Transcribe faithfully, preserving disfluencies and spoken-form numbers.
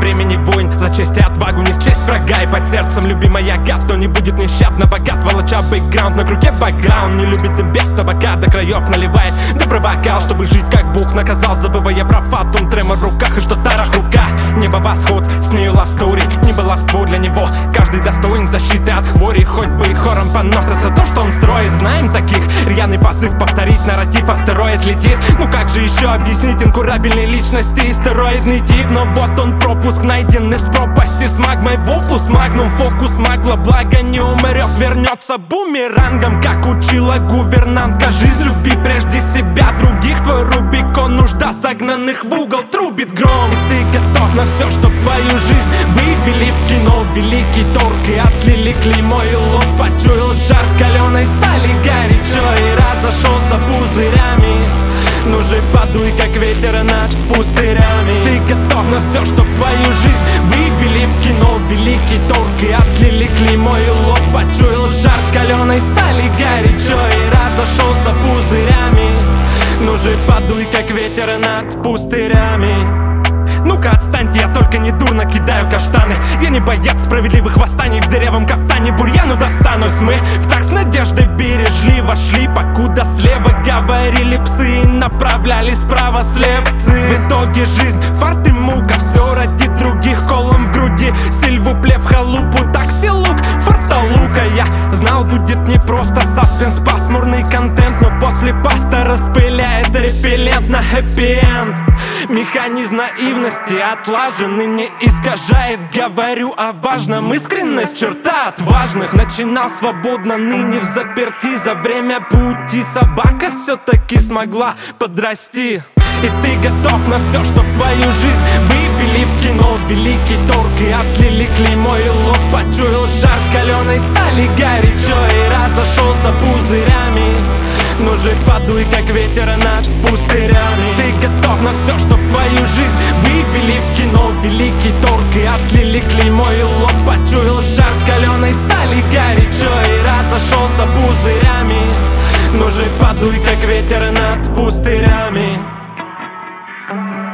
времени войн, за честь и отвагу не счесть врага. И под сердцем любимая гад, кто не будет нещадно богат, волоча бэкграунд, на круге бэкграунд. Не любит им без табака, до краев наливает добрый бокал, чтобы жить как Бог наказал, забывая про фатум, тремор в руках и что тара хрупка. Небо восход, с нею love story, не баловство для него. Каждый достоин защиты от хвори, хоть бы и хором поносится то, что он строит. Знаем таких, рьяный позыв повторить нарратив, астероид летит. Ну как же еще объяснить инкурабельной личности и стероидный тип? Но вот он пропуск найден из пропасти с магмой в опус магнум. Фокус магла, благо не умрет, вернется бумерангом, как учила гувернантка. Жизнь люби прежде себя, других твой Рубикон, нужда загнанных в угол трубит гром. И ты готов на все, чтоб твою жизнь вывели в кино. Великий торг и отлили клеймо, и лоб почуял жар каленой стали горячо и разошелся пузырями. Ну же подуй, как ветер над пустырями. Ты готов на все, чтоб твою жизнь вывели в кино. Великий торг и отлили клеймо, и лоб почуял жар каленой стали горячо и разошелся пузырями. Ну же подуй, как ветер над пустырями. Ну-ка отстаньте, я только не дурно кидаю каштаны. Я не боец справедливых восстаний, в дырявом кафтане бурьяну достанусь. Мы в так с надеждой бережливо шли, покуда слева говорили псы и направляли справа слепцы. В итоге жизнь, фарт и мука, все ради других, колом в груди. Сильвупле в халупу, такси лук, фарталука. Я знал, будет непросто, саспенс, пасмурный контент, но после паста распыляет репеллент на хэппи-энд. Механизм наивности отлажен и не искажает. Говорю о важном, искренность черта отважных. Начинал свободно, ныне в заперти. За время пути собака все-таки смогла подрасти. И ты готов на все, чтоб твою жизнь вывели в кино. Великий торг и отлили клеймо, и лоб почуял жар каленой стали горячо и разошелся пузырями. Ну же подуй, как ветер над пустырями. Ты готов на все, чтоб твою жизнь вывели в кино. Великий торг и отлили клеймо, и лоб почуял жар каленой стали горячо и разошелся пузырями. Ну же подуй, как ветер над пустырями.